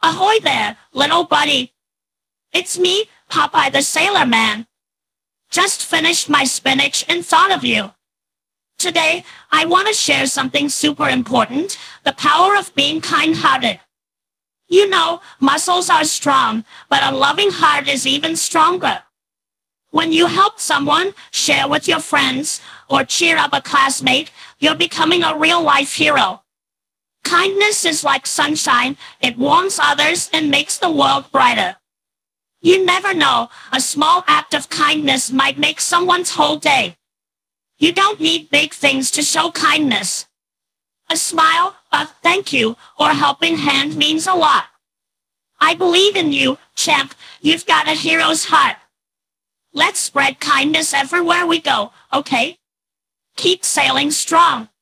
Ahoy there, little buddy. It's me, Popeye the Sailor Man. Just finished my spinach and thought of you. Today, I want to share something super important, the power of being kind-hearted. You know, muscles are strong, but a loving heart is even stronger. When you help someone, share with your friends, or cheer up a classmate, you're becoming a real-life hero. Kindness is like sunshine. It warms others and makes the world brighter. You never know, a small act of kindness might make someone's whole day. You don't need big things to show kindness. A smile, a thank you, or a helping hand means a lot. I believe in you, champ. You've got a hero's heart. Let's spread kindness everywhere we go, okay? Keep sailing strong.